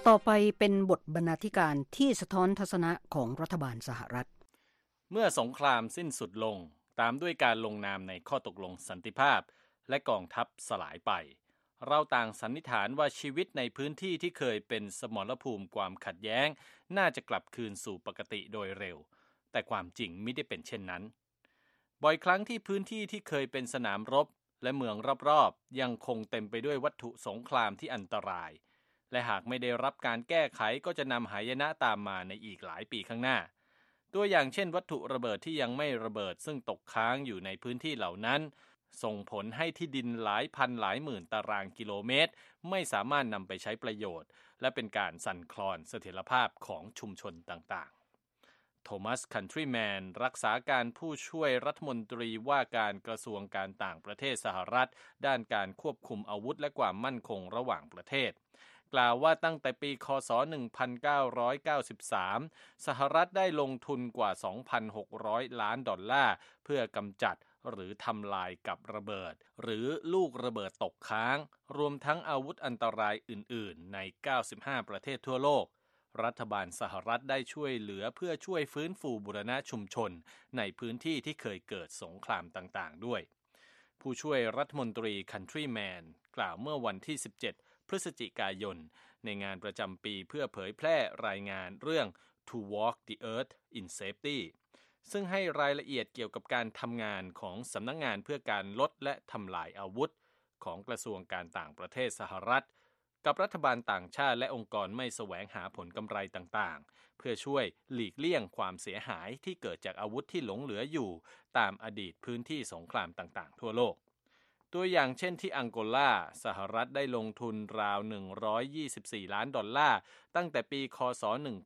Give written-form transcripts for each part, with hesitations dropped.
ต่อไปเป็นบทบรรณาธิการที่สะท้อนทัศนะของรัฐบาลสหรัฐเมื่อสงครามสิ้นสุดลงตามด้วยการลงนามในข้อตกลงสันติภาพและกองทัพสลายไปเราต่างสันนิษฐานว่าชีวิตในพื้นที่ที่เคยเป็นสมรภูมิความขัดแย้งน่าจะกลับคืนสู่ปกติโดยเร็วแต่ความจริงไม่ได้เป็นเช่นนั้นบ่อยครั้งที่พื้นที่ที่เคยเป็นสนามรบและเมืองรอบๆยังคงเต็มไปด้วยวัตถุสงครามที่อันตรายและหากไม่ได้รับการแก้ไขก็จะนำหายนะตามมาในอีกหลายปีข้างหน้าตัวอย่างเช่นวัตถุระเบิดที่ยังไม่ระเบิดซึ่งตกค้างอยู่ในพื้นที่เหล่านั้นส่งผลให้ที่ดินหลายพันหลายหมื่นตารางกิโลเมตรไม่สามารถนำไปใช้ประโยชน์และเป็นการสั่นคลอนเสถียรภาพของชุมชนต่างๆโทมัสคันทรีแมนรักษาการผู้ช่วยรัฐมนตรีว่าการกระทรวงการต่างประเทศสหรัฐด้านการควบคุมอาวุธและความมั่นคงระหว่างประเทศกล่าวว่าตั้งแต่ปีคศ1993สหรัฐได้ลงทุนกว่า 2,600 ล้านดอลลาร์เพื่อกำจัดหรือทำลายกับระเบิดหรือลูกระเบิดตกค้างรวมทั้งอาวุธอันตรายอื่นๆใน95ประเทศทั่วโลกรัฐบาลสหรัฐได้ช่วยเหลือเพื่อช่วยฟื้นฟูบูรณะชุมชนในพื้นที่ที่เคยเกิดสงครามต่างๆด้วยผู้ช่วยรัฐมนตรีคันทรีแมนกล่าวเมื่อวันที่17พฤศจิกายนในงานประจำปีเพื่อเผยแพร่รายงานเรื่อง To Walk the Earth in Safety ซึ่งให้รายละเอียดเกี่ยวกับการทำงานของสำนักงานเพื่อการลดและทำลายอาวุธของกระทรวงการต่างประเทศสหรัฐกับรัฐบาลต่างชาติและองค์กรไม่แสวงหาผลกำไรต่างๆเพื่อช่วยหลีกเลี่ยงความเสียหายที่เกิดจากอาวุธที่หลงเหลืออยู่ตามอดีตพื้นที่สงครามต่างๆทั่วโลกตัวอย่างเช่นที่อังโกลาสหรัฐได้ลงทุนราว124ล้านดอลลาร์ตั้งแต่ปีคศ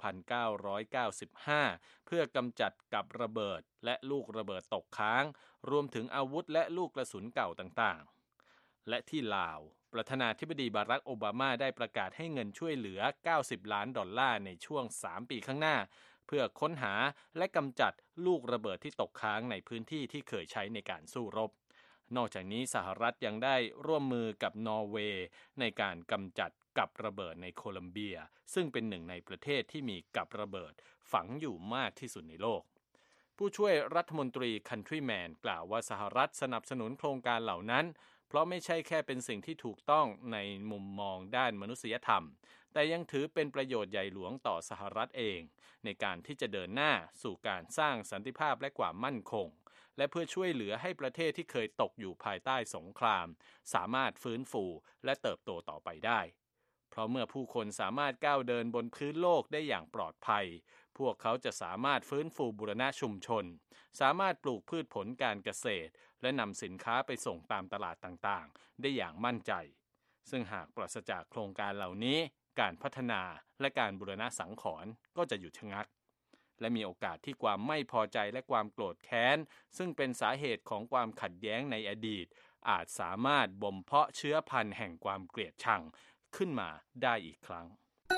1995เพื่อกำจัดกับระเบิดและลูกระเบิดตกค้างรวมถึงอาวุธและลูกกระสุนเก่าต่างๆและที่ลาวประธานาธิบดีบารักโอบามาได้ประกาศให้เงินช่วยเหลือ90ล้านดอลลาร์ในช่วง3ปีข้างหน้าเพื่อค้นหาและกำจัดลูกระเบิดที่ตกค้างในพื้นที่ที่เคยใช้ในการสู้รบนอกจากนี้สหรัฐยังได้ร่วมมือกับนอร์เวย์ในการกำจัดกับระเบิดในโคลัมเบียซึ่งเป็นหนึ่งในประเทศที่มีกับระเบิดฝังอยู่มากที่สุดในโลกผู้ช่วยรัฐมนตรีคันทรีแมนกล่าวว่าสหรัฐสนับสนุนโครงการเหล่านั้นเพราะไม่ใช่แค่เป็นสิ่งที่ถูกต้องในมุมมองด้านมนุษยธรรมแต่ยังถือเป็นประโยชน์ใหญ่หลวงต่อสหรัฐเองในการที่จะเดินหน้าสู่การสร้างสันติภาพและความมั่นคงและเพื่อช่วยเหลือให้ประเทศที่เคยตกอยู่ภายใต้สงครามสามารถฟื้นฟูและเติบโตต่อไปได้เพราะเมื่อผู้คนสามารถก้าวเดินบนพื้นโลกได้อย่างปลอดภัยพวกเขาจะสามารถฟื้นฟูบูรณะชุมชนสามารถปลูกพืชผลการเกษตรและนำสินค้าไปส่งตามตลาดต่างๆได้อย่างมั่นใจซึ่งหากปราศจากโครงการเหล่านี้การพัฒนาและการบูรณะสังขรณ์ก็จะหยุดชะงักและมีโอกาสที่ความไม่พอใจและความโกรธแค้นซึ่งเป็นสาเหตุของความขัดแย้งในอดีตอาจสามารถบ่มเพาะเชื้อพันธุ์แห่งความเกลียดชังขึ้นมาได้อีกครั้ง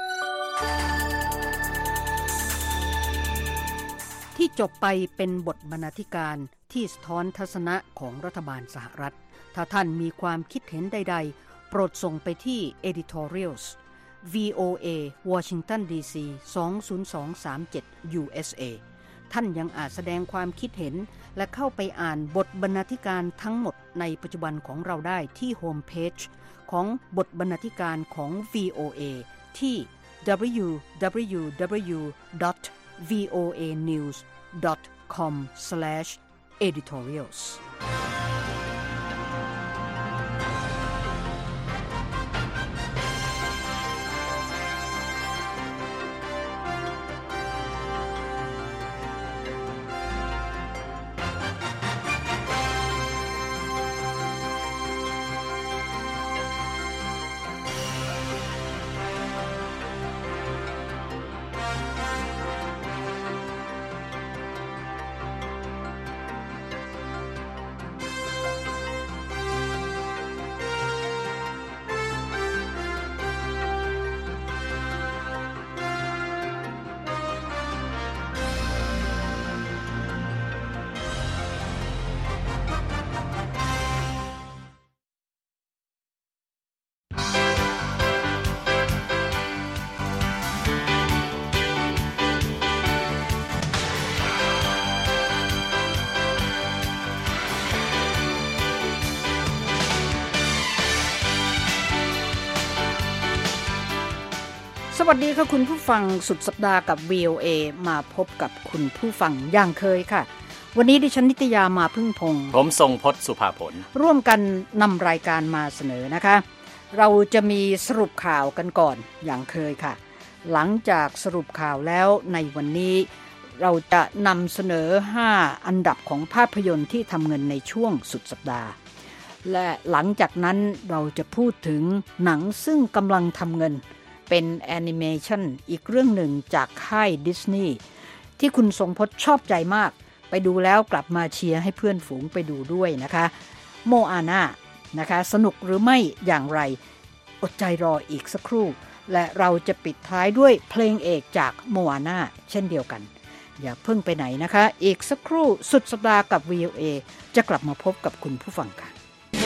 ที่จบไปเป็นบทบรรณาธิการที่สะท้อนทัศนะของรัฐบาลสหรัฐถ้าท่านมีความคิดเห็นใดๆโปรดส่งไปที่ editorials VOA Washington DC 20237 USA ท่านยังอาจแสดงความคิดเห็นและเข้าไปอ่านบทบรรณาธิการทั้งหมดในปัจจุบันของเราได้ที่โฮมเพจของบทบรรณาธิการของ VOA ที่ www.voanews.com/editorials สวัสดีค่ะคุณผู้ฟังสุดสัปดาห์กับ VOA มาพบกับคุณผู้ฟังอย่างเคยค่ะวันนี้ดิฉันนิตยามาพึ่งพงษ์ผมทรงพจน์สุภาผลร่วมกันนำรายการมาเสนอนะคะเราจะมีสรุปข่าวกันก่อนอย่างเคยค่ะหลังจากสรุปข่าวแล้วในวันนี้เราจะนำเสนอ5อันดับของภาพยนตร์ที่ทำเงินในช่วงสุดสัปดาห์และหลังจากนั้นเราจะพูดถึงหนังซึ่งกำลังทำเงินเป็นแอนิเมชันอีกเรื่องหนึ่งจากค่ายดิสนีย์ที่คุณทรงพจน์ชอบใจมากไปดูแล้วกลับมาเชียร์ให้เพื่อนฝูงไปดูด้วยนะคะโมอาน่านะคะสนุกหรือไม่อย่างไรอดใจรออีกสักครู่และเราจะปิดท้ายด้วยเพลงเอกจากโมอาน่าเช่นเดียวกันอย่าเพิ่งไปไหนนะคะอีกสักครู่สุดสัปดาห์กับ VOA จะกลับมาพบกับคุณผู้ฟังค่ะ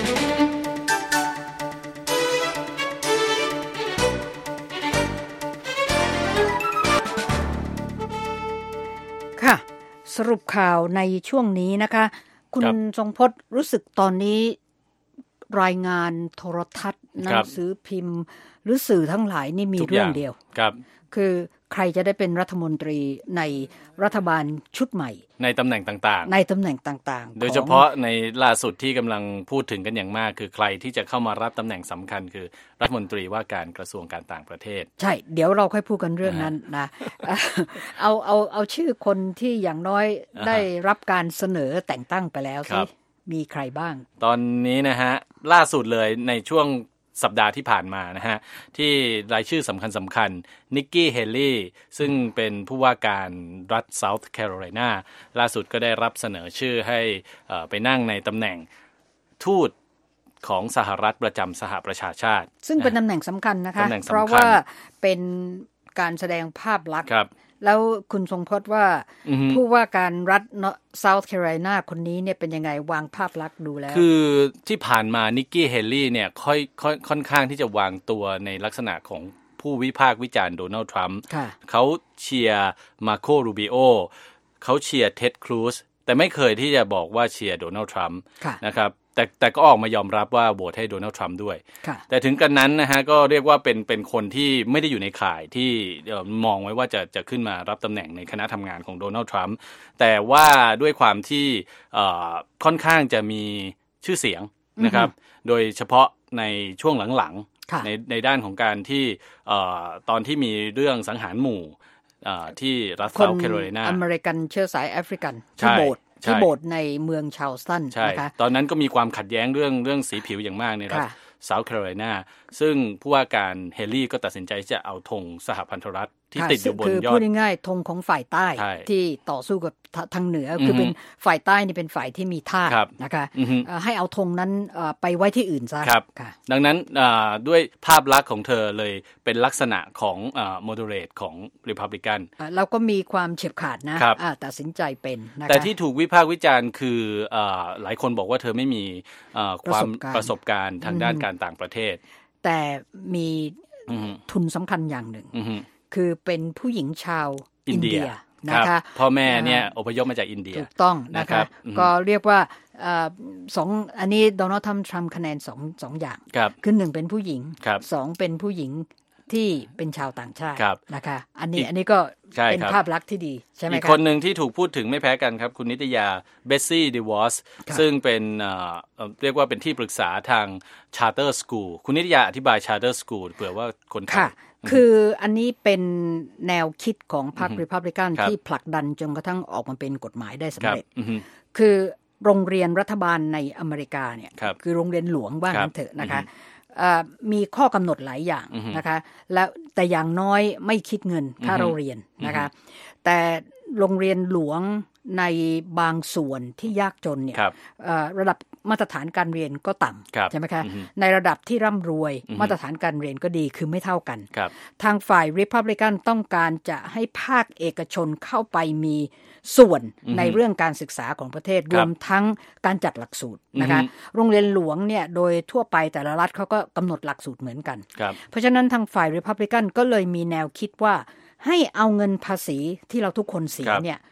ค่ะสรุปข่าวในช่วงนี้นะคะคุณทรงพจน์รู้สึกตอนนี้รายงานโทรทัศน์หนังสือพิมพ์หรือสื่อทั้งหลายนี่มีเรื่องเดียวคือใครจะได้เป็นรัฐมนตรีในรัฐบาลชุดใหม่ในตำแหน่งต่างๆโดยเฉพาะในล่าสุดที่กำลังพูดถึงกันอย่างมากคือใครที่จะเข้ามารับตำแหน่งสำคัญคือรัฐมนตรีว่าการกระทรวงการต่างประเทศใช่เดี๋ยวเราค่อยพูดกันเรื่องนั้นนะเอาชื่อคนที่อย่างน้อยได้รับการเสนอแต่งตั้งไปแล้วสิมีใครบ้างตอนนี้นะฮะล่าสุดเลยในช่วงสัปดาห์ที่ผ่านมานะฮะที่รายชื่อสำคัญนิกกี้เฮลี่ซึ่งเป็นผู้ว่าการรัฐเซาท์แคโรไลนาล่าสุดก็ได้รับเสนอชื่อให้ไปนั่งในตำแหน่งทูตของสหรัฐประจำสหประชาชาติซึ่งเป็นตำแหน่งสำคัญนะคะเพราะว่าเป็นการแสดงภาพลักษณ์แล้วคุณทรงพจน์ว่าผู้ว่าการรัฐเซาท์แคโรไลนาคนนี้เนี่ยเป็นยังไงวางภาพลักษณ์ดูแล้วคือที่ผ่านมานิกกี้เฮลี่เนี่ยค่อนข้างที่จะวางตัวในลักษณะของผู้วิพากษ์วิจารณ์โดนัลด์ทรัมป์เขาเชียร์มาโครูบิโอเขาเชียร์เท็ดครูซแต่ไม่เคยที่จะบอกว่าเชียร์โดนัลด์ทรัมป์นะครับแต่ก็ออกมายอมรับว่าโหวตให้โดนัลด์ทรัมป์ด้วยแต่ถึงกันนั้นนะฮะก็เรียกว่าเป็นคนที่ไม่ได้อยู่ในข่ายที่มองไว้ว่าจะขึ้นมารับตำแหน่งในคณะทำงานของโดนัลด์ทรัมป์แต่ว่าด้วยความที่ค่อนข้างจะมีชื่อเสียงนะครับโดยเฉพาะในช่วงหลังๆในด้านของการที่ตอนที่มีเรื่องสังหารหมู่ที่รัฐเซาท์แคโรไลนาอเมริกันเชื้อสายแอฟริกันที่โบสถ์ในเมืองชาร์ลสตันนะคะตอนนั้นก็มีความขัดแย้งเรื่องสีผิวอย่างมากในรัฐเซาท์แคโรไลนาซึ่งผู้ว่าการเฮลี่ก็ตัดสินใจจะเอาธงสหพันธรัฐที่ติดอยู่บนยอดคือพูดง่ายๆธงของฝ่ายใต้ที่ต่อสู้กับทางเหนือคือเป็นฝ่ายใต้นี่เป็นฝ่ายที่มีทาสนะคะให้เอาธงนั้นไปไว้ที่อื่นซะดังนั้นด้วยภาพลักษณ์ของเธอเลยเป็นลักษณะของmoderate ของ Republican เราก็มีความเฉียบขาดนะตัดสินใจเป็นนะคะแต่ที่ถูกวิพากษ์วิจารณ์คือหลายคนบอกว่าเธอไม่มีความประสบการณ์ทางด้านการต่างประเทศแต่มีทุนสำคัญอย่างหนึ่งคือเป็นผู้หญิงชาวอินเดียนะคะพ่อแม่เนี่ยอพยพมาจากอินเดียถูกต้องนะคะก็เรียกว่าอันนี้โดนัลด์ทรัมป์คะแนนสองอย่างคือ1เป็นผู้หญิง2เป็นผู้หญิงที่เป็นชาวต่างชาตินะคะอันนี้ก็เป็นภาพลักษณ์ที่ดีใช่ไหมครับอีกคนหนึ่งที่ถูกพูดถึงไม่แพ้กันครับคุณนิตยาเบสซี่เดวอสซึ่งเป็นเรียกว่าเป็นที่ปรึกษาทาง Charter School คุณนิตยาอธิบาย Charter School เผื่อว่าคนไทยคืออันนี้เป็นแนวคิดของพรรค Republican ที่ผลักดันจนกระทั่งออกมาเป็นกฎหมายได้สำเร็จคือโรงเรียนรัฐบาลในอเมริกาเนี่ยคือโรงเรียนหลวงบ้างเถอะนะคะมีข้อกำหนดหลายอย่างนะคะแล้วแต่อย่างน้อยไม่คิดเงินค่าเราเรียนนะคะแต่โรงเรียนหลวงในบางส่วนที่ยากจนเนี่ยระดับมาตรฐานการเรียนก็ต่ำใช่ไหมคะในระดับที่ร่ำรวยมาตรฐานการเรียนก็ดีคือไม่เท่ากันทางฝ่าย Republican ต้องการจะให้ภาคเอกชนเข้าไปมีส่วนในเรื่องการศึกษาของประเทศรวมทั้งการจัดหลักสูตรนะคะโรงเรียนหลวงเนี่ยโดยทั่วไปแต่ละรัฐเขาก็กำหนดหลักสูตรเหมือนกันเพราะฉะนั้นทางฝ่าย Republican ก็เลยมีแนวคิดว่าให้เอาเงินภาษีที่เราทุกคนเสียเนี่ยไป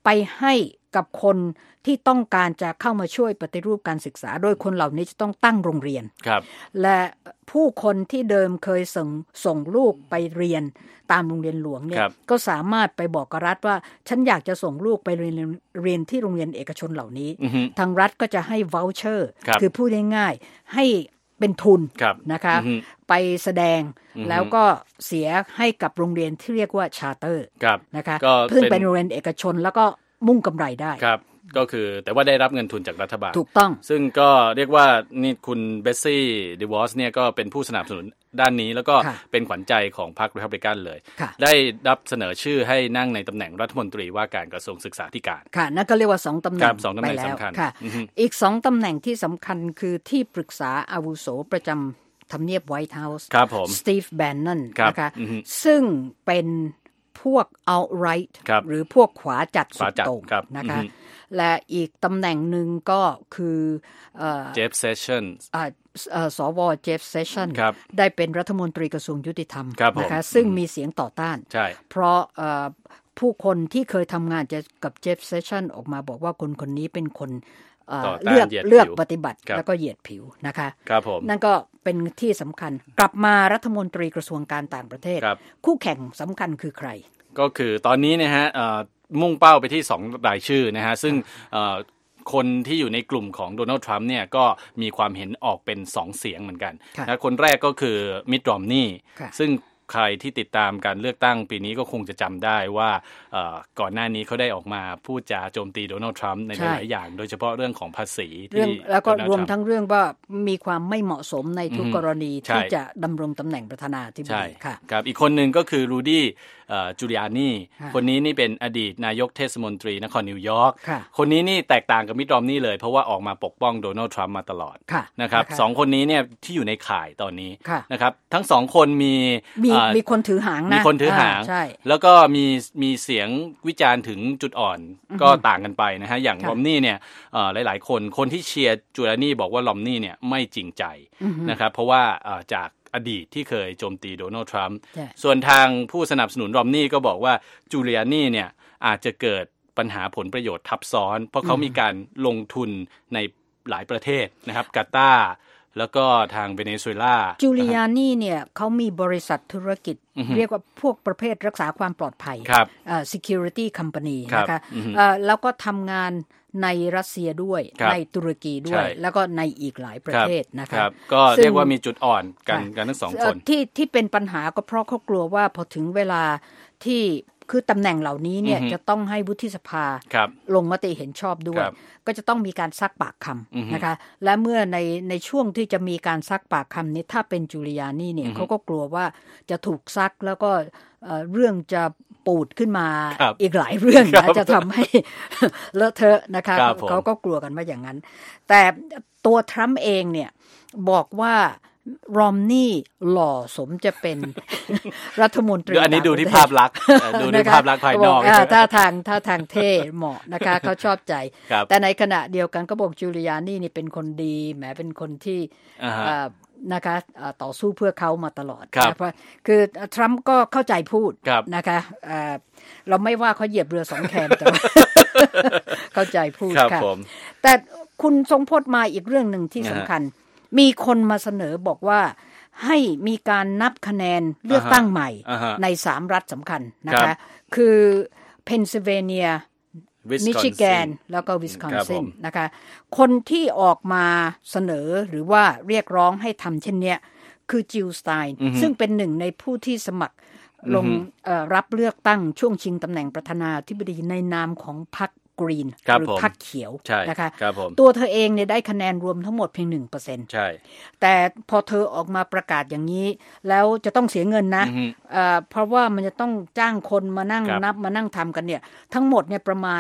ไปให้กับคนที่ต้องการจะเข้ามาช่วยปฏิรูปการศึกษาโดยคนเหล่านี้จะต้องตั้งโรงเรียนและผู้คนที่เดิมเคยส่งลูกไปเรียนตามโรงเรียนหลวงเนี่ยก็สามารถไปบอกกับรัฐว่าฉันอยากจะส่งลูกไปเรียนที่โรงเรียนเอกชนเหล่านี้ทางรัฐก็จะให้ voucher คือพูดง่ายๆให้เป็นทุนนะคะไปแสดงแล้วก็เสียให้กับโรงเรียนที่เรียกว่าชาร์เตอร์นะคะเพิ่งเป็นโรงเรียนเอกชนแล้วก็มุ่งกำไรได้ก็คือแต่ว่าได้รับเงินทุนจากรัฐบาลถูกต้องซึ่งก็เรียกว่านี่คุณเบสซี่เดวอสเนี่ยก็เป็นผู้สนับสนุนด้านนี้แล้วก็เป็นขวัญใจของพรรครีพับลิกันเลยได้รับเสนอชื่อให้นั่งในตำแหน่งรัฐมนตรีว่าการกระทรวงศึกษาธิการค่ะนั่นก็เรียกว่า2ตำแหน่งไปแล้วค่ะอีก2ตำแหน่งที่สำคัญคือที่ปรึกษาอาวุโสประจำทำเนียบไวท์เฮาส์สตีฟแบนนอนนะคะซึ่งเป็นพวก alt-right หรือพวกขวาจัดสุดโต่งนะคะและอีกตำแหน่งหนึ่งก็คือเจฟเซชั่นสวเจฟเซชั่นได้เป็นรัฐมนตรีกระทรวงยุติธรรมนะคะซึ่งมีเสียงต่อต้านเพราะผู้คนที่เคยทำงานกับเจฟเซชั่นออกมาบอกว่าคนนี้เป็นคนเลือกปฏิบัติแล้วก็เหยียดผิวนะคะนั่นก็เป็นที่สำคัญกลับมารัฐมนตรีกระทรวงการต่างประเทศคู่แข่งสำคัญคือใครก็คือตอนนี้นะฮะมุ่งเป้าไปที่2รายชื่อนะฮะซึ่งคนที่อยู่ในกลุ่มของโดนัลด์ทรัมป์เนี่ยก็มีความเห็นออกเป็น2เสียงเหมือนกันนะคนแรกก็คือมิตต์ รอมนีย์ซึ่งใครที่ติดตามการเลือกตั้งปีนี้ก็คงจะจำได้ว่าก่อนหน้านี้เขาได้ออกมาพูดจาโจมตีโดนัลด์ทรัมป์ในหลายอย่างโดยเฉพาะเรื่องของภาษีที่แล้วก็รวมทั้งเรื่องว่ามีความไม่เหมาะสมในทุกกรณีที่จะดำรงตำแหน่งประธานาธิบดีค่ะครับอีกคนหนึ่งก็คือรูดี้จูเลียนีคนนี้นี่เป็นอดีตนายกเทศมนตรีนครนิวยอร์กคนนี้นี่แตกต่างกับมิตต์ รอมนีย์เลยเพราะว่าออกมาปกป้องโดนัลด์ทรัมป์มาตลอดนะครับ2คนนี้เนี่ยที่อยู่ในข่ายตอนนี้นะครับทั้ง2คนมีคนถือหางนะมีคนถือหางแล้วก็มีเสียงวิจารณ์ถึงจุดอ่อนก็ต่างกันไปนะฮะอย่างรอมนีย์เนี่ยหลายๆคนที่เชียร์จูเลียนีบอกว่ารอมนีย์เนี่ยไม่จริงใจนะครับเพราะว่าจากอดีตที่เคยโจมตีโดนัลด์ทรัมป์ส่วนทางผู้สนับสนุนรอมนีย์ก็บอกว่าจูเลียนีเนี่ยอาจจะเกิดปัญหาผลประโยชน์ทับซ้อนเพราะเขามีการลงทุนในหลายประเทศนะครับกาตาร์แล้วก็ทางเวเนซุเอลาจูเลียนีเนี่ยเขามีบริษัทธุรกิจเรียกว่าพวกประเภทรักษาความปลอดภัยsecurity company นะคะแล้วก็ทำงานในรัสเซียด้วยในตุรกีด้วยแล้วก็ในอีกหลายประเทศนะคะก็เรียกว่ามีจุดอ่อนกันทั้ง2คนที่เป็นปัญหาก็เพราะเขากลัวว่าพอถึงเวลาที่คือตำแหน่งเหล่านี้เนี่ยจะต้องให้วุฒิสภาลงมติเห็นชอบด้วยก็จะต้องมีการซักปากคำนะคะและเมื่อในช่วงที่จะมีการซักปากคำนี้ถ้าเป็นจูเลียนีเนี่ยเขาก็กลัวว่าจะถูกซักแล้วก็เรื่องจะปูดขึ้นมาอีกหลายเรื่องนะจะทำให้เลอะเทอะนะคะเขาก็กลัวกันว่าอย่างนั้นแต่ตัวทรัมป์เองเนี่ยบอกว่ารอมนี่หล่อสมจะเป็นรัฐมนตรีอันนี้ดูที่ภาพลักษณ์ดูที่ภาพลักษณ์ภายนอกถ้าทางเท่เหมาะนะคะเขาชอบใจแต่ในขณะเดียวกันก็บอกจูเลียนีนี่เป็นคนดีแหมเป็นคนที่นะคะต่อสู้เพื่อเขามาตลอดนะเพราะคือทรัมป์ก็เข้าใจพูดนะคะเราไม่ว่าเขาเหยียบเรือ2แคมแต่เข้าใจพูดค่ะแต่คุณทรงพจน์มาอีกเรื่องหนึ่งที่สำคัญมีคนมาเสนอบอกว่าให้มีการนับคะแนนเลือกตั้งใหม่ใน3รัฐสำคัญนะคะคือเพนซิลเวเนียมิชิแกนแล้วก็วิสคอนซินนะคะคนที่ออกมาเสนอหรือว่าเรียกร้องให้ทำเช่นนี้คือจิลสไตน์ซึ่งเป็นหนึ่งในผู้ที่สมัครลงรับเลือกตั้งช่วงชิงตำแหน่งประธานาธิบดีในนามของพรรคกรีนหรือพรรคเขียวนะคะตัวเธอเองเนี่ยได้คะแนนรวมทั้งหมดเพียง 1% ใช่แต่พอเธอออกมาประกาศอย่างนี้แล้วจะต้องเสียเงินนะเพราะว่ามันจะต้องจ้างคนมานั่งนับมานั่งทำกันเนี่ยทั้งหมดเนี่ยประมาณ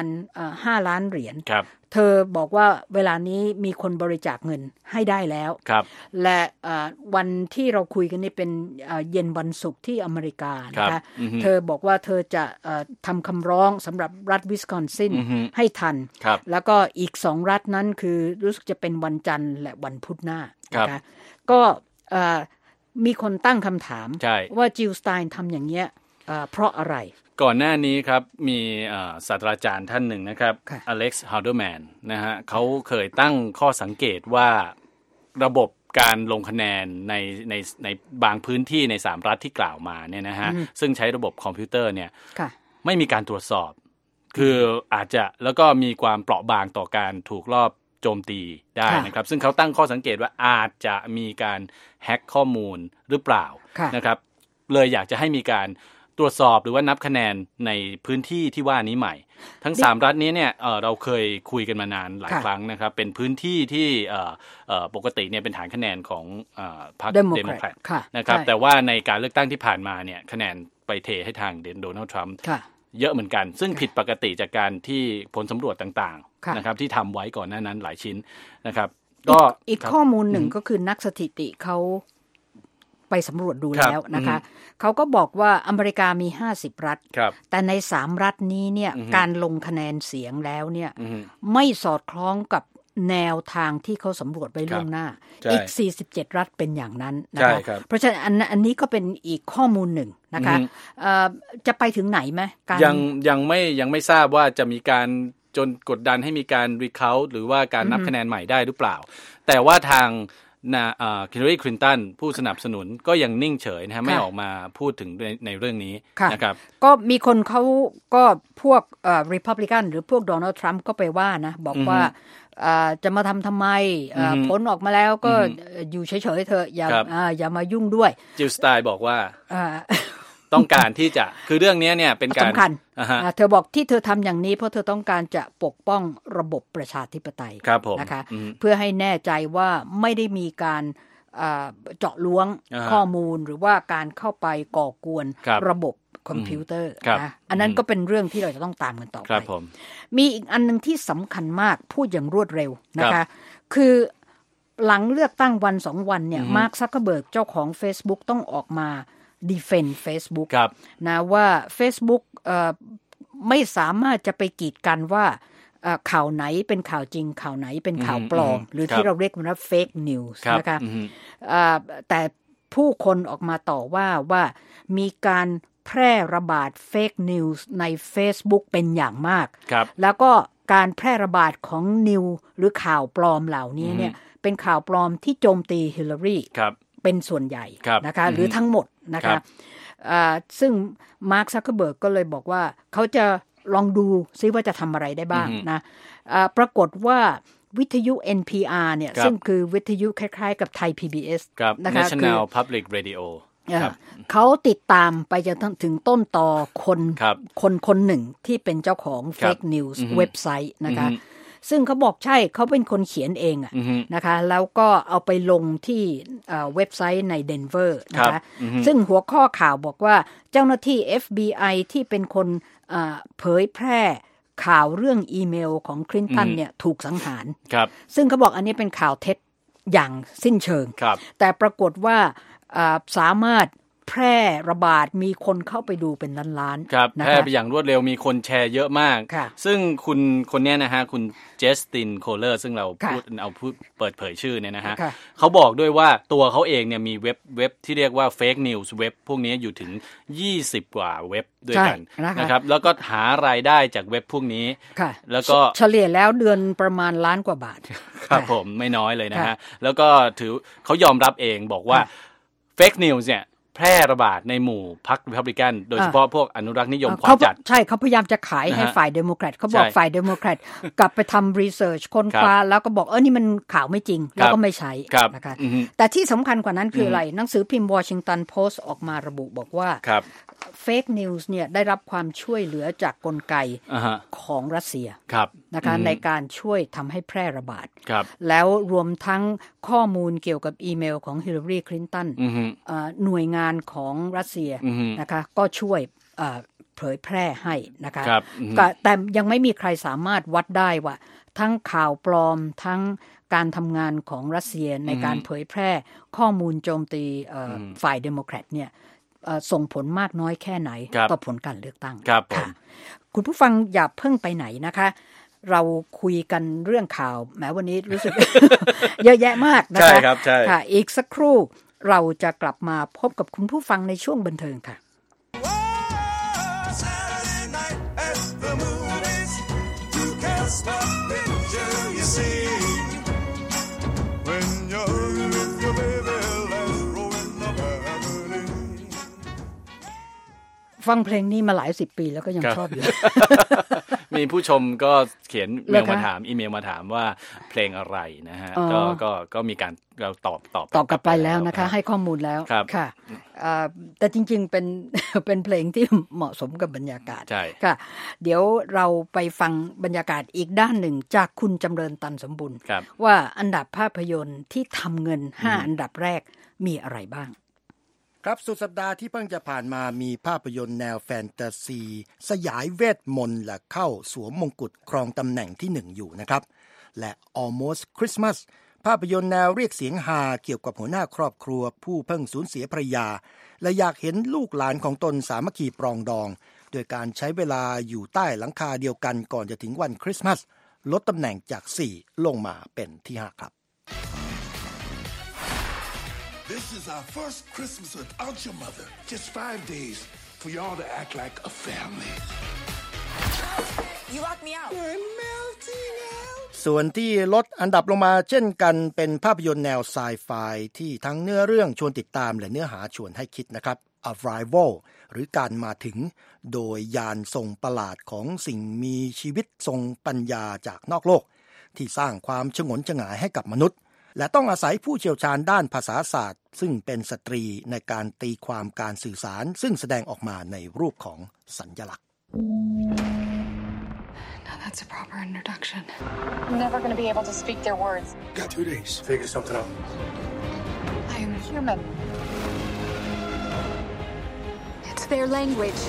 5 ล้านเหรียญเธอบอกว่าเวลานี้มีคนบริจาคเงินให้ได้แล้วและวันที่เราคุยกันนี่เป็นเย็นวันศุกร์ที่อเมริกานะคะเธอบอกว่าเธอจะทำคำร้องสำหรับรัฐวิสคอนซินให้ทันแล้วก็อีก2รัฐนั้นคือรู้สึกจะเป็นวันจันทร์และวันพุธหน้านะคะก็มีคนตั้งคำถามว่าจิลสไตน์ทำอย่างเงี้ยเพราะอะไรก่อนหน้านี้ครับมีศาสตราจารย์ท่านหนึ่งนะครับอเล็กซ์ฮาวเดอร์แมนนะฮะเขาเคยตั้งข้อสังเกตว่าระบบการลงคะแนนในบางพื้นที่ใน3รัฐที่กล่าวมาเนี่ยนะฮะซึ่งใช้ระบบคอมพิวเตอร์เนี่ยไม่มีการตรวจสอบคืออาจจะแล้วก็มีความเปราะบางต่อการถูกลอบโจมตีได้นะครับซึ่งเขาตั้งข้อสังเกตว่าอาจจะมีการแฮ็กข้อมูลหรือเปล่านะครับเลยอยากจะให้มีการตรวจสอบหรือว่านับคะแนนในพื้นที่ที่ว่านี้ใหม่ทั้ง3รัฐนี้เนี่ยเราเคยคุยกันมานานหลายครั้งนะครับเป็นพื้นที่ที่ปกติเนี่ยเป็นฐานคะแนนของพรรคเดโมแครตนะครับแต่ว่าในการเลือกตั้งที่ผ่านมาเนี่ยคะแนนไปเทให้ทางโดนัลด์ทรัมป์เยอะเหมือนกันซึ่งผิดปกติจากการที่ผลสำรวจต่างๆนะครับที่ทำไว้ก่อนหน้านั้นหลายชิ้นนะครับก็อีกข้อมูลหนึ่งก็คือนักสถิติเขาไปสำรวจดูแล้วนะคะเขาก็บอกว่าอเมริกามี50รัฐแต่ใน3รัฐนี้เนี่ยการลงคะแนนเสียงแล้วเนี่ยไม่สอดคล้องกับแนวทางที่เขาสำรวจไว้ล่วงหน้าอีก47รัฐเป็นอย่างนั้นนะคะเพราะฉะนั้นอันนี้ก็เป็นอีกข้อมูลหนึ่งนะคะจะไปถึงไหนไหมยังไม่ทราบว่าจะมีการจนกดดันให้มีการรีเคาท์หรือว่าการนับคะแนนใหม่ได้หรือเปล่าแต่ว่าทางฮิลลารี คลินตันผู้สนับสนุนก็ยังนิ่งเฉยนะฮะไม่ออกมาพูดถึงในเรื่องนี้นะครับก็มีคนเขาก็พวกRepublican หรือพวกโดนัลด์ทรัมป์ก็ไปว่านะบอกว่าจะมาทำไมผลออกมาแล้วก็อยู่เฉยๆเถอะอย่ามายุ่งด้วยจิลสไตล์บอกว่าต้องการที่จะคือเรื่องนี้เนี่ยเป็นการสำคัญเธอบอกที่เธอทำอย่างนี้เพราะเธอต้องการจะปกป้องระบบประชาธิปไตยนะคะเพื่อให้แน่ใจว่าไม่ได้มีการเจาะล้วงข้อมูลหรือว่าการเข้าไปก่อกวนระบบคอมพิวเตอร์นะอันนั้นก็เป็นเรื่องที่เราจะต้องตามกันต่อไปมีอีกอันนึงที่สำคัญมากพูดอย่างรวดเร็วนะคะคือหลังเลือกตั้งวัน2วันเนี่ยมาร์ค ซักเคอร์เบิร์กเจ้าของ Facebook ต้องออกมาdefend Facebook นะว่า Facebook ไม่สามารถจะไปกีดกันว่าข่าวไหนเป็นข่าวจริงข่าวไหนเป็นข่าวปลอมหรือที่เราเรียกว่า fake news นะคะแต่ผู้คนออกมาต่อว่ามีการแพร่ระบาด fake news ใน Facebook เป็นอย่างมากแล้วก็การแพร่ระบาดของนิวหรือข่าวปลอมเหล่านี้เนี่ยเป็นข่าวปลอมที่โจมตีฮิลลารีเป็นส่วนใหญ่นะคะหรือทั้งหมดนะคะซึ่งมาร์ค ซักเคอร์เบิร์กก็เลยบอกว่าเขาจะลองดูซิว่าจะทำอะไรได้บ้างนะปรากฏว่าวิทยุ NPR เนี่ยซึ่งคือวิทยุคล้ายๆกับไทย PBS นะคะ National Public Radio เขาติดตามไปจนถึงต้นตอคนหนึ่งที่เป็นเจ้าของ Fake News เว็บไซต์นะคะซึ่งเขาบอกใช่เขาเป็นคนเขียนเองอะนะคะแล้วก็เอาไปลงที่เว็บไซต์ในเดนเวอร์นะคะซึ่งหัวข้อข่าวบอกว่าเจ้าหน้าที่ FBI ที่เป็นคนเผยแพร่ข่าวเรื่องอีเมลของคลินตันเนี่ยถูกสังหารซึ่งเขาบอกอันนี้เป็นข่าวเท็จอย่างสิ้นเชิงแต่ปรากฏว่าสามารถแพร่ระบาดมีคนเข้าไปดูเป็นล้านๆแพร่ไปอย่างรวดเร็วมีคนแชร์เยอะมากซึ่งคุณคนนี้นะฮะคุณเจสตินโคเลอร์ซึ่งเราพูดเปิดเผยชื่อเนี่ยนะฮะเขาบอกด้วยว่าตัวเขาเองเนี่ยมีเว็บที่เรียกว่า Fake News เว็บพวกนี้อยู่ถึง20กว่าเว็บด้วยกันนะครับแล้วก็หารายได้จากเว็บพวกนี้แล้วก็เฉลี่ยแล้วเดือนประมาณล้านกว่าบาทครับผมไม่น้อยเลยนะฮะแล้วก็ถือเขายอมรับเองบอกว่า Fake News เนี่ยแพร่ระบาดในหมู่พรรค Republican โดยเฉพาะพวกอนุรักษ์นิยมขวาจัดใช่เขาพยายามจะขายให้ฝ่ายเดโมแครตเขาบอกฝ่ายเดโมแครตกลับไปทำรีเสิร์ชค้นคว้าแล้วก็บอกนี่มันข่าวไม่จริงแล้วก็ไม่ใช้นะคะแต่ที่สำคัญกว่านั้นคืออะไรหนังสือพิมพ์ Washington Post ออกมาระบุบอกว่าFake News เนี่ยได้รับความช่วยเหลือจากกลไกของรัสเซียนะคะในการช่วยทำให้แพร่ระบาดแล้วรวมทั้งข้อมูลเกี่ยวกับอีเมลของฮิลลารี คลินตันหน่วยงานของรัสเซียนะคะก็ช่วยเผยแพร่ให้นะคะแต่ยังไม่มีใครสามารถวัดได้ว่าทั้งข่าวปลอมทั้งการทำงานของรัสเซียในการเผยแพร่ข้อมูลโจมตีฝ่ายเดโมแครตเนี่ยส่งผลมากน้อยแค่ไหนต่อผลการเลือกตั้งค่ะคุณผู้ฟังอย่าเพิ่งไปไหนนะคะเราคุยกันเรื่องข่าวแม้วันนี้รู้สึก เยอะแยะมากนะคะใช่ครับใช่ค่ะอีกสักครู่เราจะกลับมาพบกับคุณผู้ฟังในช่วงบันเทิงค่ะ just a picture you see when you're with your baby let's roll in the family ฟังเพลงนี้มาหลาย10 ปีแล้วก็ยังชอบอยู่มีผู้ชมก็เขียนเมลมาถามอีเมลมาถามว่าเพลงอะไรนะฮะก็มีการเราตอบกลับไปแล้วนะคะให้ข้อมูลแล้วค่ะแต่จริงๆเป็นเพลงที่เหมาะสมกับบรรยากาศค่ะเดี๋ยวเราไปฟังบรรยากาศอีกด้านหนึ่งจากคุณจำเริญตันสมบุญว่าอันดับภาพยนตร์ที่ทำเงิน5อันดับแรกมีอะไรบ้างครับสุดสัปดาห์ที่เพิ่งจะผ่านมามีภาพยนตร์แนวแฟนตาซีสยายเวทมนต์และเข้าสวมมงกุฎครองตำแหน่งที่1อยู่นะครับและ Almost Christmas ภาพยนตร์แนวเรียกเสียงฮาเกี่ยวกับหัวหน้าครอบครัวผู้เพิ่งสูญเสียภรรยาและอยากเห็นลูกหลานของตนสามัคคีปรองดองโดยการใช้เวลาอยู่ใต้หลังคาเดียวกันก่อนจะถึงวันคริสต์มาสลดตำแหน่งจาก4ลงมาเป็นที่5ครับ This is our first Christmas without your mother. Just 5 days for y'all to act like a family. You locked me out. I'm melting out. ส่วนที่ลดอันดับลงมาเช่นกันเป็นภาพยนตร์แนวไซไฟที่ทั้งเนื้อเรื่องชวนติดตามและเนื้อหาชวนให้คิดนะครับ Arrival หรือการมาถึงโดยยานทรงประหลาดของสิ่งมีชีวิตทรงปัญญาจากนอกโลกที่สร้างความฉงนฉงายให้กับมนุษย์และต้องอาศัยผู้เชี่ยวชาญด้านภาษาศาสตร์ซึ่งเป็นสตรีในการตีความการสื่อสารซึ่งแสดงออกมาในรูปของสัญลักษณ์ Now that's a proper introduction. I'm never going to be able to speak their words. Got 2 days. Figure something out. I am human. It's their language.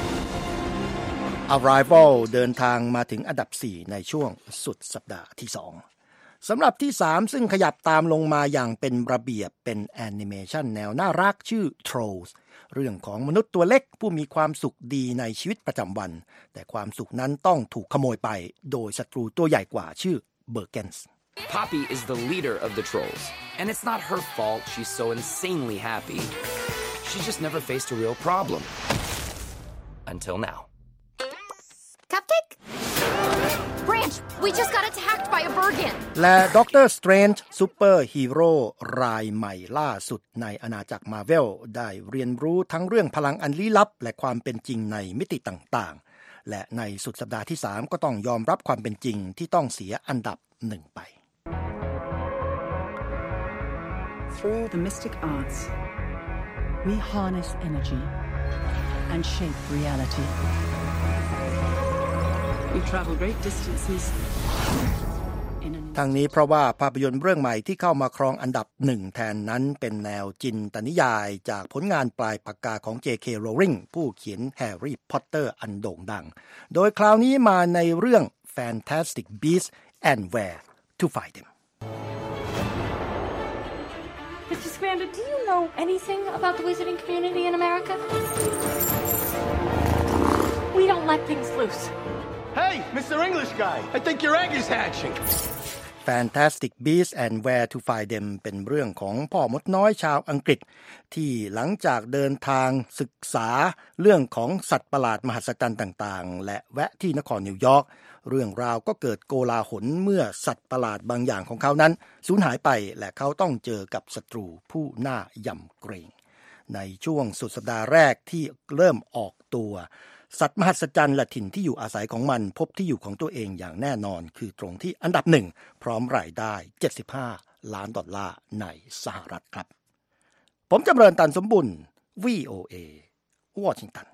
Arrival เดินทางมาถึงอันดับ4ในช่วงสุดสัปดาห์ที่2สำหรับที่3ซึ่งขยับตามลงมาอย่างเป็นระเบียบเป็นแอนิเมชันแนวน่ารักชื่อ Trolls เรื่องของมนุษย์ตัวเล็กผู้มีความสุขดีในชีวิตประจำวันแต่ความสุขนั้นต้องถูกขโมยไปโดยศัตรูตัวใหญ่กว่าชื่อ Bergens Poppy is the leader of the trolls and it's not her fault she's so insanely happy she's just never faced a real problem until now Cupcake? Branch, we just got attacked by a Bergen. และด็อกเตอร์สเตรนจ์ซูเปอร์ฮีโร่รายใหม่ล่าสุดในอาณาจักรมาร์เวลได้เรียนรู้ทั้งเรื่องพลังอันลี้ลับและความเป็นจริงในมิติต่างๆและในสุดสัปดาห์ที่3ก็ต้องยอมรับความเป็นจริงที่ต้องเสียอันดับ1ไป Through the mystic arts, we harness energy and shape reality.We travel great distances ทั้งนี้เพราะว่าภาพยนตร์เรื่องใหม่ที่เข้ามาครองอันดับ1แทนนั้นเป็นแนวจินตนิยายจากผลงานปลายปากกาของ J.K. Rowling ผู้เขียน Harry Potter อันโด่งดังโดยคราวนี้มาในเรื่อง Fantastic Beasts and Where to Find Them Mr. Scamander, do you know anything about the wizarding community in America? We don't let things loose.Hey, Mr. English guy, I think your egg is hatching. Fantastic Beasts and Where to Find Them เป็นเรื่องของพ่อมดน้อยชาวอังกฤษที่หลังจากเดินทางศึกษาเรื่องของสัตว์ประหลาดมหัศจรรย์ต่างๆและแวะที่นครนิวยอร์กเรื่องราวก็เกิดโกลาหลเมื่อสัตว์ประหลาดบางอย่างของเขานั้นสูญหายไปและเขาต้องเจอกับศัตรูผู้น่ายำเกรงในช่วงสุดสัปดาห์แรกที่เริ่มออกตัวสัตว์มหัศจรรย์และถิ่นที่อยู่อาศัยของมันพบที่อยู่ของตัวเองอย่างแน่นอนคือตรงที่อันดับ1พร้อมรายได้$75 ล้านในสหรัฐครับผมจำเริญตันสมบุญ VOA วอชิงตัน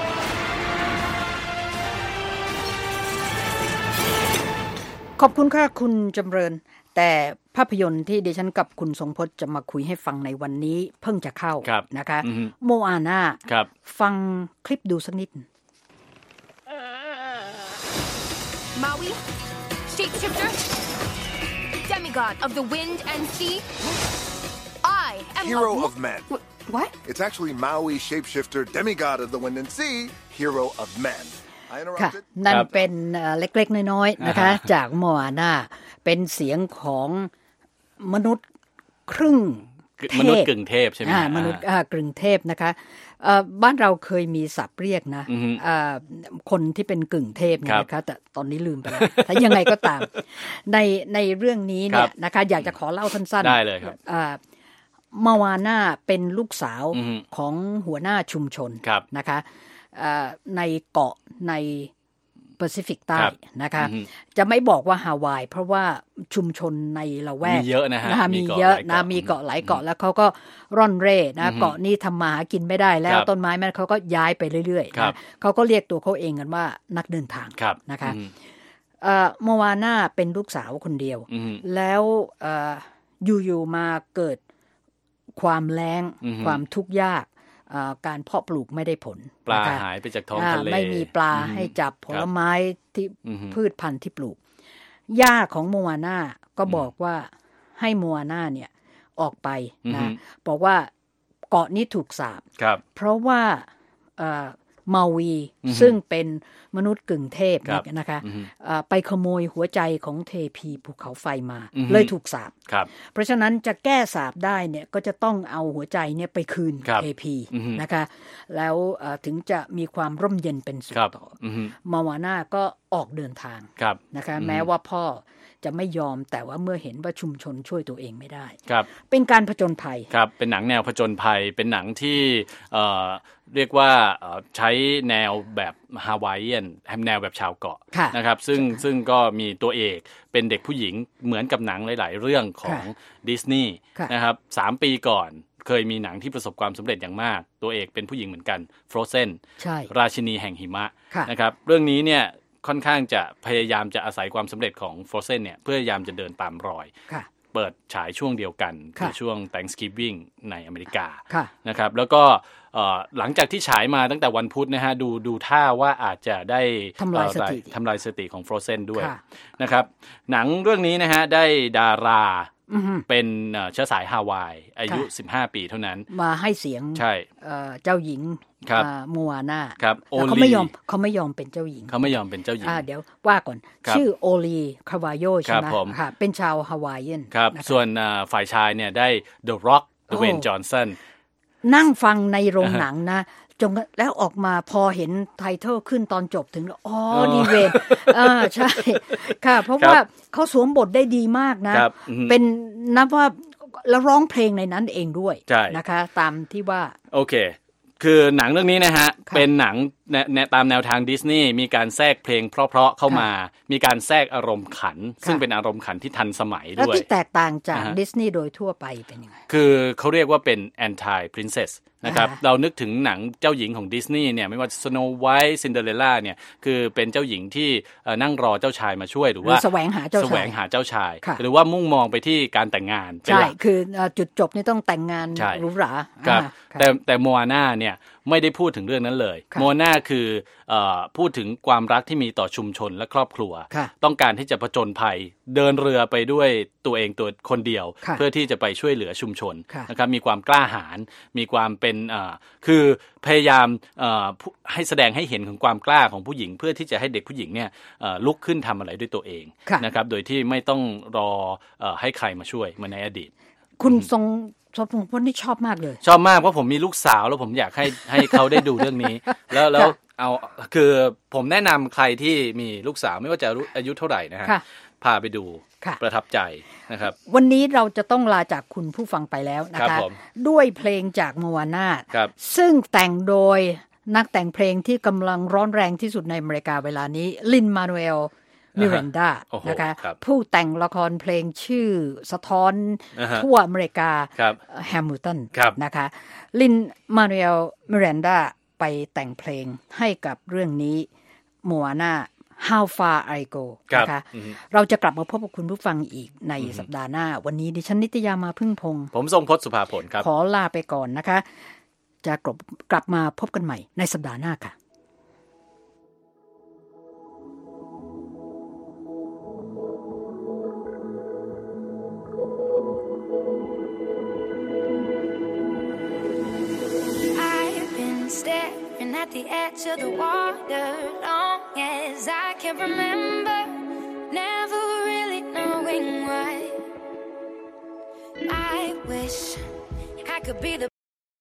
ขอบคุณค่ะคุณจำเริญแต่ภาพยนตร์ที่ดิฉันกับคุณทรงพจน์จะมาคุยให้ฟังในวันนี้เพิ่งจะเข้านะคะโมอาน่าฟังคลิปดูสักนิด Maui, shapeshifter, demigod of the wind and sea. I am hero of men. What? It's actually Maui, shapeshifter, demigod of the wind and sea, hero of men. I interrupted. นั่นเป็นเล็กๆน้อยๆนะคะจากโมอาน่าเป็นเสียงของมนุษย์ครึ่งมนุษย์กึ่งเทพใช่ไหมมนุษย์กึ่งเทพนะคะบ้านเราเคยมีศัพท์เรียกนะคนที่เป็นกึ่งเทพเนี่ยนะคะแต่ตอนนี้ลืมไปแล้วแต่ยังไงก็ตามในเรื่องนี้เนี่ยนะคะอยากจะขอเล่าสั้นๆได้เลยครับมาวาน่าเป็นลูกสาวของหัวหน้าชุมชนนะคะในเกาะในแปซิฟิกใต้นะคะจะไม่บอกว่าฮาวายเพราะว่าชุมชนในละแวกมีเยอะนะฮะมีเยอะนะมีเกาะหลายเกาะแล้วเขาก็ร่อนเร่นะเกาะนี้ทำมาหากินไม่ได้แล้วต้นไม้มันเขาก็ย้ายไปเรื่อยๆนะเขาก็เรียกตัวเขาเองกันว่านักเดินทางนะคะโมวาน่าเป็นลูกสาวคนเดียวแล้วอยู่ๆมาเกิดความแล้งความทุกข์ยากการเพาะปลูกไม่ได้ผลปลาหายไปจากท้องทะเลไม่มีปลาให้จับผลไม้ที่พืชพันธุ์ที่ปลูกย่าของโมวาน่าก็บอกว่าให้โมวาน่าเนี่ยออกไปนะบอกว่าเกาะนี้ถูกสาปเพราะว่ามาวีซึ่งเป็นมนุษย์กึ่งเทพนะคะไปขโมยหัวใจของเทพีภูเขาไฟมาเลยถูกสาปเพราะฉะนั้นจะแก้สาปได้เนี่ยก็จะต้องเอาหัวใจเนี่ยไปคืนเทพีนะคะแล้วถึงจะมีความร่มเย็นเป็นสุขต่อมาวาน่าก็ออกเดินทางนะคะแม้ว่าพ่อจะไม่ยอมแต่ว่าเมื่อเห็นว่าชุมชนช่วยตัวเองไม่ได้เป็นการผจญภัยครับเป็นหนังแนวผจญภัยเป็นหนังที่เรียกว่าใช้แนวแบบฮาวายเอียนแนวแบบชาวเกาะนะครับซึ่งก็มีตัวเอกเป็นเด็กผู้หญิงเหมือนกับหนังหลายๆเรื่องของดิสนีย์นะครับ3 ปีก่อนเคยมีหนังที่ประสบความสำเร็จอย่างมากตัวเอกเป็นผู้หญิงเหมือนกัน Frozen ราชินีแห่งหิมะนะครับเรื่องนี้เนี่ยค่อนข้างจะพยายามจะอาศัยความสำเร็จของ Frozen เนี่ยพยายามจะเดินตามรอยเปิดฉายช่วงเดียวกันคือช่วง Thanksgiving ในอเมริกานะครับแล้วก็หลังจากที่ฉายมาตั้งแต่วันพุธนะฮะดูท่าว่าอาจจะได้ทำลายสถิติของ Frozen ด้วยนะครับหนังเรื่องนี้นะฮะได้ดาราเป็นเชื้อสายฮาวายอายุ15 ปีเท่านั้นมาให้เสียงใช่เจ้าหญิงโมวาน่าเขาไม่ยอมเป็นเจ้าหญิงเดี๋ยวว่าก่อนชื่อโอลีคาวายโยใช่ไหมค่ะเป็นชาวฮาวายเอียนครับส่วนฝ่ายชายเนี่ยได้ The Rock Dwayne Johnson นั่งฟังในโรงหนังนะจนแล้วออกมาพอเห็นไทเทิลขึ้นตอนจบถึงดีเวนใช่ค่ะเพราะว่าเขาสวมบทได้ดีมากนะเป็นนับว่าแล้วร้องเพลงในนั้นเองด้วยนะคะตามที่ว่าโอเคคือหนังเรื่องนี้นะฮะเป็นหนังตามแนวทางดิสนีย์มีการแทรกเพลงเพราะๆเข้ามามีการแทรกอารมณ์ขันซึ่งเป็นอารมณ์ขันที่ทันสมัยด้วยแล้วที่แตกต่างจากดิสนีย์โดยทั่วไปเป็นยังไงคือเขาเรียกว่าเป็น anti princess นะครับเรานึกถึงหนังเจ้าหญิงของดิสนีย์เนี่ยไม่ว่า Snow White Cinderella เนี่ยคือเป็นเจ้าหญิงที่นั่งรอเจ้าชายมาช่วยหรือว่าแสวงหาเจ้าชายหรือว่ามุ่งมองไปที่การแต่งงานใช่คือจุดจบนี่ต้องแต่งงานหรูหราครับแต่โมอาน่าเนี่ยไม่ได้พูดถึงเรื่องนั้นเลยโมอาน่าคือพูดถึงความรักที่มีต่อชุมชนและครอบครัวต้องการที่จะผจญภัยเดินเรือไปด้วยตัวเองตัวคนเดียวเพื่อที่จะไปช่วยเหลือชุมชนนะครับมีความกล้าหาญมีความเป็นคือพยายามให้แสดงให้เห็นถึงความกล้าของผู้หญิงเพื่อที่จะให้เด็กผู้หญิงเนี่ยลุกขึ้นทำอะไรด้วยตัวเองนะครับโดยที่ไม่ต้องรอให้ใครมาช่วยเหมือนในอดีตคุณทรงพลนี่ชอบมากเลยชอบมากเพราะผมมีลูกสาวแล้วผมอยากให้เขาได้ดูเรื่องนี้แล้วเอาคือผมแนะนำใครที่มีลูกสาวไม่ว่าจะอายุเท่าไหร่นะฮะพาไปดูประทับใจนะครับวันนี้เราจะต้องลาจากคุณผู้ฟังไปแล้วนะคะด้วยเพลงจากโมวาน่าซึ่งแต่งโดยนักแต่งเพลงที่กำลังร้อนแรงที่สุดในอเมริกาเวลานี้ลินมานูเอลมิรันดานะคะผู้แต่งละครเพลงชื่อสะท้อนทั่วอเมริกาแฮมิลตันนะคะลินมานูเอลมิรันดาไปแต่งเพลงให้กับเรื่องนี้โมวาน่า How Far I Go นะคะเราจะกลับมาพบกับคุณผู้ฟังอีกในสัปดาห์หน้าวันนี้ดิฉันนิตยามาพึ่งพงษ์ผมทรงพจน์สุภาผลครับขอลาไปก่อนนะคะจะกลับมาพบกันใหม่ในสัปดาห์หน้าค่ะ Staring at the edge of the water long as I can remember, never really knowing why. I wish could be the